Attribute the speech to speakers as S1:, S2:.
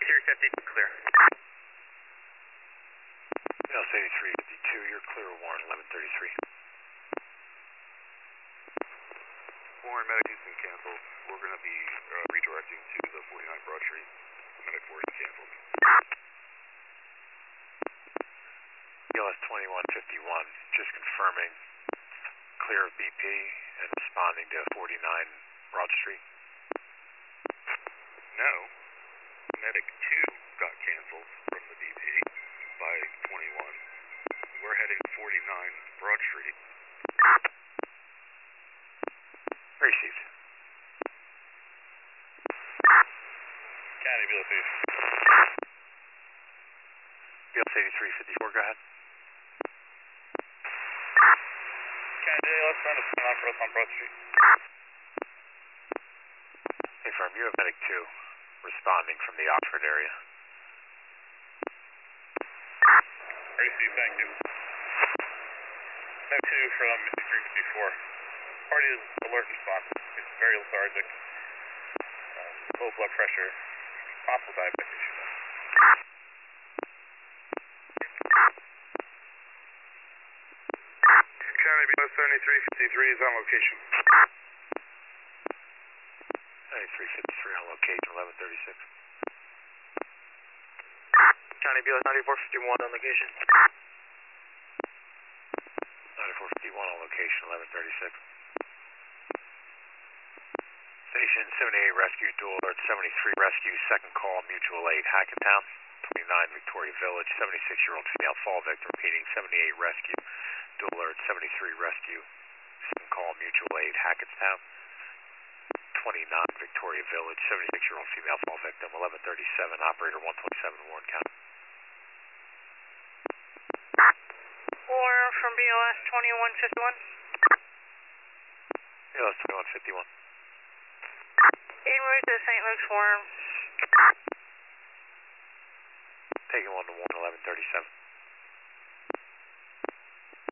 S1: 5350, clear.
S2: BLS 8352, you're clear of Warren 1133.
S3: Warren, medic has been canceled. We're going to be redirecting to the 49 Broad Street. Medic 4 is canceled.
S2: BLS 2151, just confirming clear of BP and responding to 49 Broad Street.
S3: No. Medic 2 got canceled from the BP by 21. We're heading 49 Broad Street.
S2: Received.
S3: County BLS
S2: 8354, go ahead.
S3: County BLS trying to spin on for us on Broad Street.
S2: Confirm, you have medic 2 responding from the Oxford area.
S3: Received, thank you. Medic 2 from 8354. Party is alert response. It's very lethargic. Low blood pressure. Possible diabetic issue. County BLS 7353 is on location.
S2: 9353 on location, 1136.
S1: County BLS 9451 on location.
S2: 9451 on location, 1136. Station 78 Rescue, dual alert 73 Rescue, second call, mutual aid, Hackettstown, 29 Victoria Village, 76-year-old female fall victim, repeating 78 Rescue, dual alert 73 Rescue, second call, mutual aid, Hackettstown, 29 Victoria Village, 76-year-old female fall victim, 1137, operator 127, Warren County.
S4: Warren from BLS 2151.
S2: BLS 2151.
S4: En route to St. Luke's, Warren.
S2: Taking 1 to 1, 1137.